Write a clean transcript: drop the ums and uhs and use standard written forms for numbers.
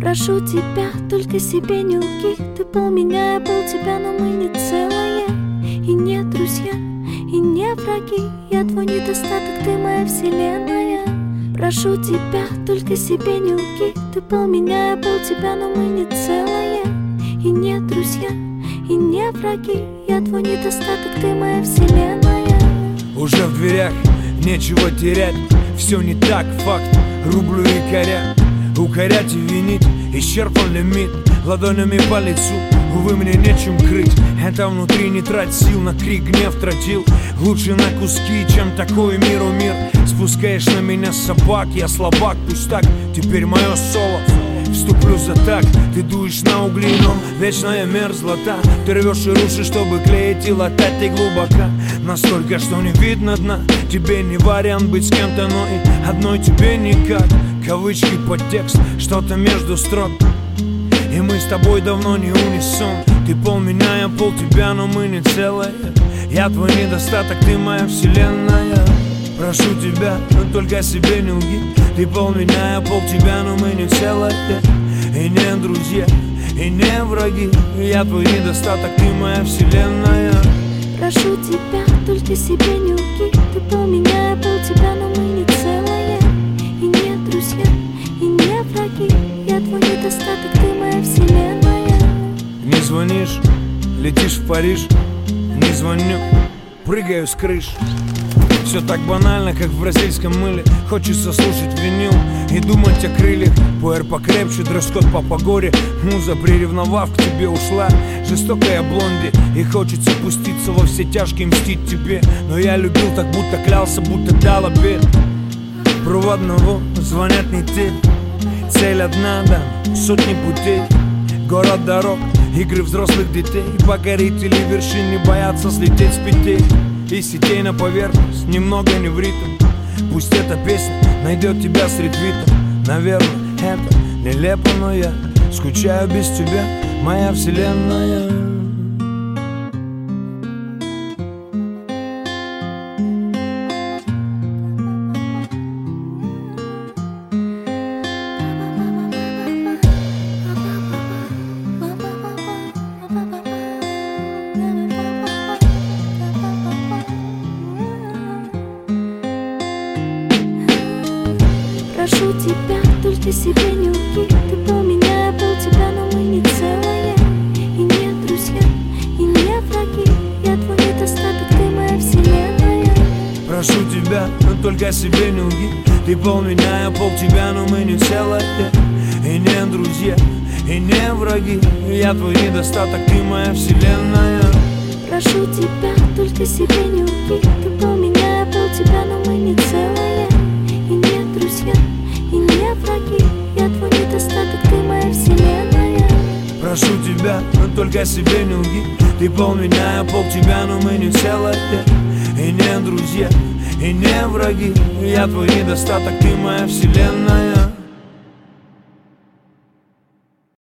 Прошу тебя, только себе не лги. Ты пол меня, я пол тебя, но мы не целое. И не друзья, и не враги. Я твой недостаток, ты моя вселенная. Прошу тебя, только себе не лги. Ты пол меня, я пол тебя, но мы не целое. И не друзья, и не враги. Я твой недостаток, ты моя вселенная. Уже в дверях, нечего терять. Все не так, факт, рублю и коря. Укорять и винить, исчерпан лимит. Ладонями по лицу, увы, мне нечем крыть. Это внутри, не трать сил, на крик гнев тратил. Лучше на куски, чем такой миру мир. Спускаешь на меня собак, я слабак, пусть так. Теперь мое соло, вступлю за так. Ты дуешь на угли, но вечная мерзлота. Ты рвешь и рушишь, чтобы клеить и латать. Ты глубоко, настолько, что не видно дна. Тебе не вариант быть с кем-то, но и одной тебе никак. Кавычки, подтекст, что-то между строк. И мы с тобой давно не унисон. Ты пол меня, я пол тебя, но мы не целое. Я твой недостаток, ты моя вселенная. Прошу тебя, но только себе не лги. Ты пол меня, я пол тебя, но мы не целое. И не друзья, и не враги. Я твой недостаток, ты моя вселенная. Прошу тебя, только себе не лги. Ты пол меня, я пол тебя, но мы не целое. И не друзья, и не враги. Я твой недостаток, ты моя вселенная. Не звонишь, летишь в Париж. Не звоню, прыгаю с крыш. Все так банально, как в бразильском мыле. Хочется слушать винил и думать о крыльях. Пуэр покрепче, дресс-код по погоде. Муза, приревновав, к тебе ушла. Жестокая блонди, и хочется пуститься во все тяжкие, мстить тебе. Но я любил так, будто клялся, будто дал обет. Проводного звонят не те. Цель одна, да, сотни путей. Город дорог, игры взрослых детей. Покорители вершин не боятся слететь с петель. И сетей на поверхность, немного не в ритм. Пусть эта песня найдет тебя с ретвитом. Наверное, это нелепо, но я скучаю без тебя, моя вселенная. Прошу тебя, только себе не лги. Ты пол меня, я пол тебя, но мы не целое. И не друзья, и не враги. Я твой недостаток, ты моя вселенная. Прошу тебя, но только себе не лги. Ты пол меня, я пол тебя, но мы не целое. И не друзья, и не враги. Я твой недостаток, ты моя вселенная. Прошу тебя, только себе не лги. Ты пол меня, я пол тебя, но мы не целое. И не друзья, и не враги. Я твой недостаток, ты моя вселенная. Прошу тебя, но только себе не лги. Ты пол меня, я пол тебя, но мы не целое. И не друзья, и не враги. Я твой недостаток, ты моя вселенная.